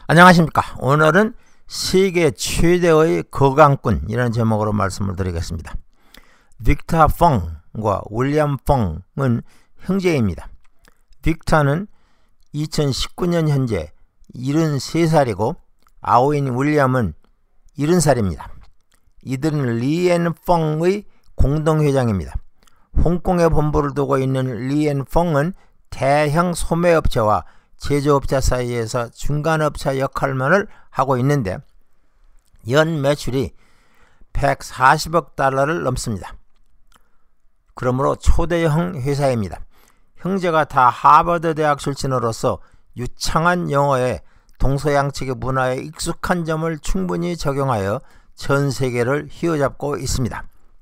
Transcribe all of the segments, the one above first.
안녕하십니까. 오늘은 세계 최대의 거강꾼이라는 제목으로 말씀을 드리겠습니다. 빅터 펑과 윌리엄 펑은 형제입니다. 빅터는 2019년 현재 73살이고 아우인 윌리엄은 70살입니다. 이들은 리앤 펑의 공동회장입니다. 홍콩에 본부를 두고 있는 리앤 펑은 대형 소매업체와 제조업체 사이에서 중간업체 역할만을 하고 있는데 연 매출이 140억 달러를 넘습니다. 그러므로 초대형 회사입니다. 형제가 다 하버드 대학 출신으로서 유창한 영어에 동서양 측의 문화에 익숙한 점을 충분히 적용하여 전 세계를 휘어잡고 있습니다.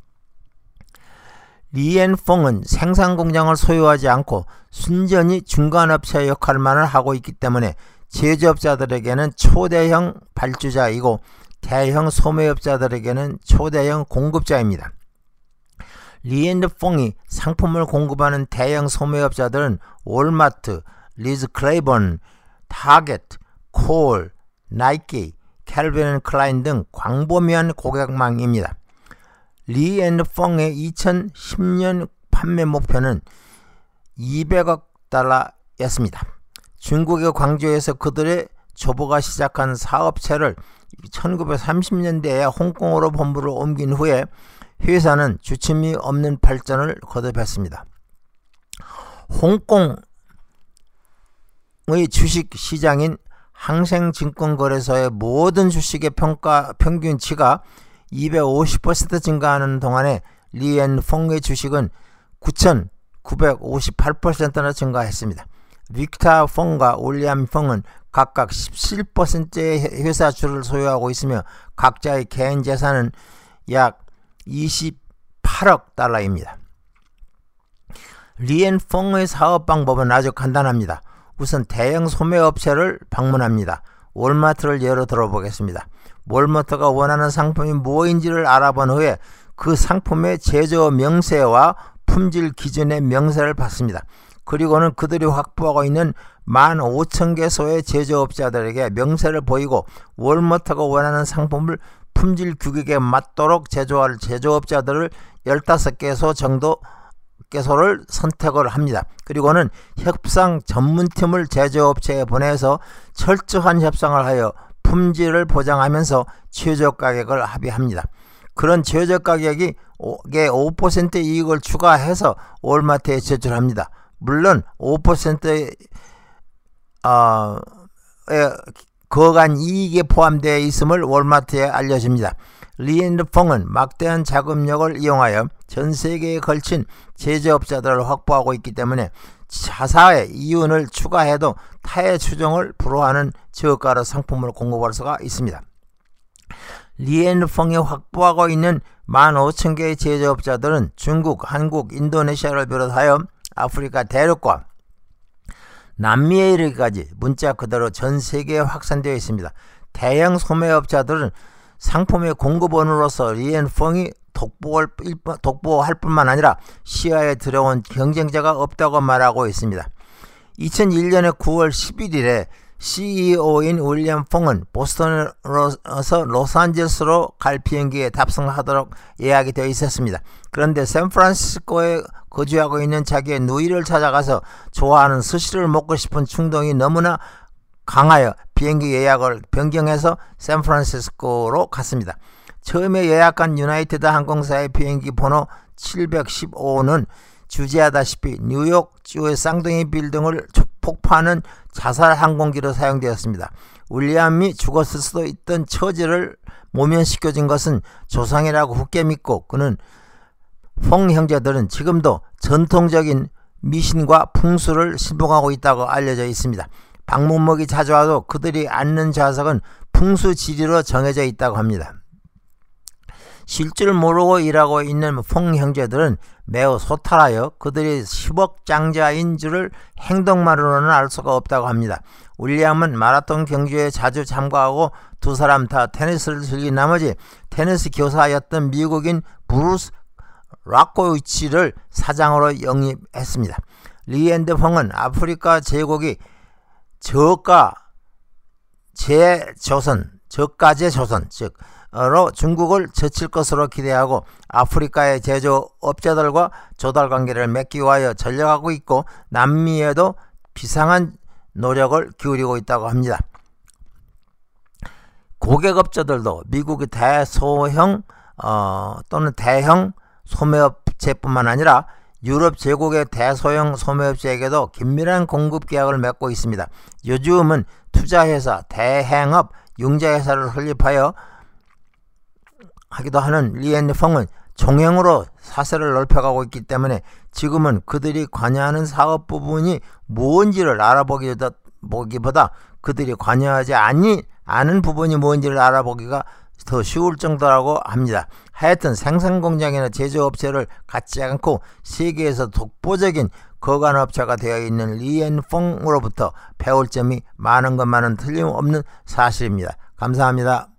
리앤 펑은 생산 공장을 소유하지 않고 순전히 중간업체 역할만을 하고 있기 때문에 제조업자들에게는 초대형 발주자이고 대형 소매업자들에게는 초대형 공급자입니다. 리앤 펑이 상품을 공급하는 대형 소매업자들은 월마트, 리즈 클레이본, 타겟, 콜, 나이키, 캘빈 클라인 등 광범위한 고객망입니다. 리앤 펑의 2010년 판매 목표는 200억 달러였습니다. 중국의 광주에서 그들의 조보가 시작한 사업체를 1930년대에 홍콩으로 본부를 옮긴 후에 회사는 주춤이 없는 발전을 거듭했습니다. 홍콩의 주식 시장인 항생증권거래소의 모든 주식의 평균치가 250% 증가하는 동안에 리앤 펑의 주식은 9,958%나 증가했습니다. 빅터 펑과 윌리엄 펑은 각각 17%의 회사주를 소유하고 있으며 각자의 개인 재산은 약 28억 달러입니다. 리앤 펑의 사업 방법은 아주 간단합니다. 우선 대형 소매업체를 방문합니다. 월마트를 예로 들어보겠습니다. 월마트가 원하는 상품이 무엇인지를 알아본 후에 그 상품의 제조 명세와 품질 기준의 명세를 받습니다. 그리고는 그들이 확보하고 있는 15,000개소의 제조업자들에게 명세를 보이고 월마트가 원하는 상품을 품질 규격에 맞도록 제조할 제조업자들을 15개소 정도 개소를 선택을 합니다. 그리고는 협상 전문팀을 제조업체에 보내서 철저한 협상을 하여 품질을 보장하면서 최저 가격을 합의합니다. 그런 최저 가격에 5% 이익을 추가해서 월마트에 제출합니다. 물론 5%의 거간 이익에 포함되어 있음을 월마트에 알려줍니다. 리앤 펑은 막대한 자금력을 이용하여 전 세계에 걸친 제조업자들을 확보하고 있기 때문에 자사의 이윤을 추가해도 타의 추종을 불허하는 저가로 상품을 공급할 수가 있습니다. 리앤 펑이 확보하고 있는 15,000개의 제조업자들은 중국, 한국, 인도네시아를 비롯하여 아프리카 대륙과 남미에 이르기까지 문자 그대로 전 세계에 확산되어 있습니다. 대형 소매업자들은 상품의 공급원으로서 리앤 펑이 독보할 뿐만 아니라 시야에 들어온 경쟁자가 없다고 말하고 있습니다. 2001년의 9월 11일에 CEO인 윌리엄 펑은 보스턴에서 로스앤젤레스로 갈 비행기에 탑승하도록 예약이 되어 있었습니다. 그런데 샌프란시스코에 거주하고 있는 자기의 누이를 찾아가서 좋아하는 스시를 먹고 싶은 충동이 너무나 강하여 비행기 예약을 변경해서 샌프란시스코로 갔습니다. 처음에 예약한 유나이티드 항공사의 비행기 번호 715는 주제하다시피 뉴욕주의 쌍둥이 빌딩을 폭파하는 자살 항공기로 사용되었습니다. 윌리엄이 죽었을 수도 있던 처지를 모면시켜준 것은 조상이라고 굳게 믿고 그는 펑 형제들은 지금도 전통적인 미신과 풍수를 신봉하고 있다고 알려져 있습니다. 방문목이 자주 와도 그들이 앉는 좌석은 풍수지리로 정해져 있다고 합니다. 쉴 줄 모르고 일하고 있는 펑 형제들은 매우 소탈하여 그들이 10억 장자인 줄을 행동만으로는 알 수가 없다고 합니다. 윌리엄은 마라톤 경주에 자주 참가하고 두 사람 다 테니스를 즐긴 나머지 테니스 교사였던 미국인 브루스 라코위치를 사장으로 영입했습니다. 리앤 펑은 아프리카 제국이 저가 재조선, 저가제 조선 즉로 중국을 젖힐 것으로 기대하고 아프리카의 제조업자들과 조달 관계를 맺기 위하여 전력하고 있고 남미에도 비상한 노력을 기울이고 있다고 합니다. 고객업자들도 미국의 대소형 또는 대형 소매업체뿐만 아니라 유럽 제국의 대소형 소매업체에게도 긴밀한 공급 계약을 맺고 있습니다. 요즘은 투자회사, 대행업, 융자회사를 설립하여 하기도 하는 리앤펑은 종횡으로 사세를 넓혀가고 있기 때문에 지금은 그들이 관여하는 사업 부분이 뭔지를 알아보기보다 그들이 관여하지 않은 부분이 뭔지를 알아보기가 더 쉬울 정도라고 합니다. 하여튼 생산공장이나 제조업체를 갖지 않고 세계에서 독보적인 거간업체가 되어 있는 리앤펑으로부터 배울 점이 많은 것만은 틀림없는 사실입니다. 감사합니다.